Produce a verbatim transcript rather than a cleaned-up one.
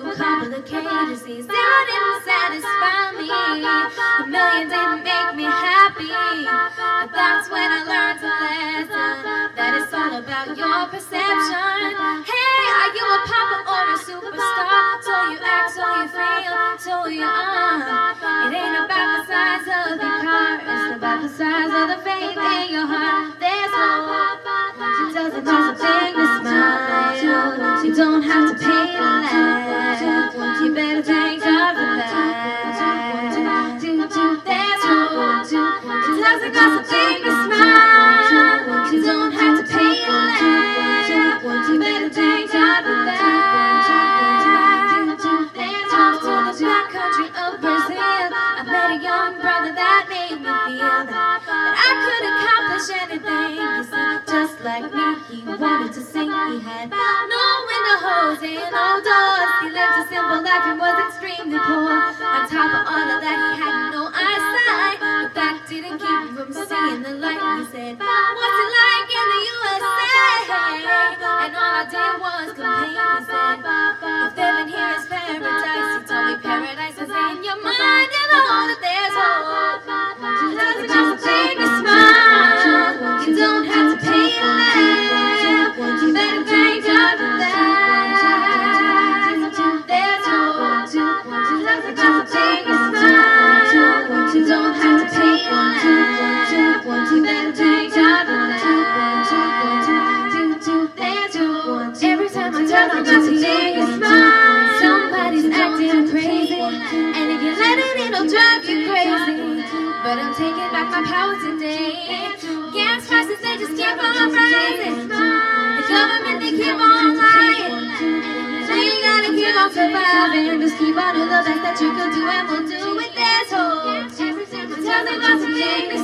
too complicated. See, zero didn't satisfy me. A million didn't make me happy. But that's when I learned a lesson, that it's all about your perception. Hey, are you a papa or a superstar? So you act, so you feel, so you are. It ain't about the size of your car, it's about the size of the faith in your heart. There's hope. She doesn't just beg to smile. She don't have to pay to laugh. You better thank God for that. There's hope. She doesn't just beg to smile. She don't have to pay to laugh. You better thank God for that. There's hope to the black country of Brazil. I met a young brother that made me feel that, that I could accomplish anything. You see, just like me, he wanted to sing. He had no window holes and no doors. He lived a simple life and was extremely poor. On top of all of that, he had no eyesight, but that didn't keep him from seeing the light. He said, what's it like in the U S A? And all I did was complain. He said, if living here is paradise, he told me paradise is in your mind, and all that there's hope. She doesn't have to make me smile. You don't have to pay to laugh. You better thank God for that. There's hope. She doesn't have to make me smile. You don't have to pay to laugh. You better thank God for that. There's hope. Every time I turn on my T V, smile. Somebody's acting crazy, and if you let it, it'll drive you crazy. But I'm taking back my power today. Gas prices, they just keep on rising. The government, they keep on lying. So you gotta keep on surviving. Just keep on doing the best that you can do, and we'll do it. There's hope. Tell me not to make me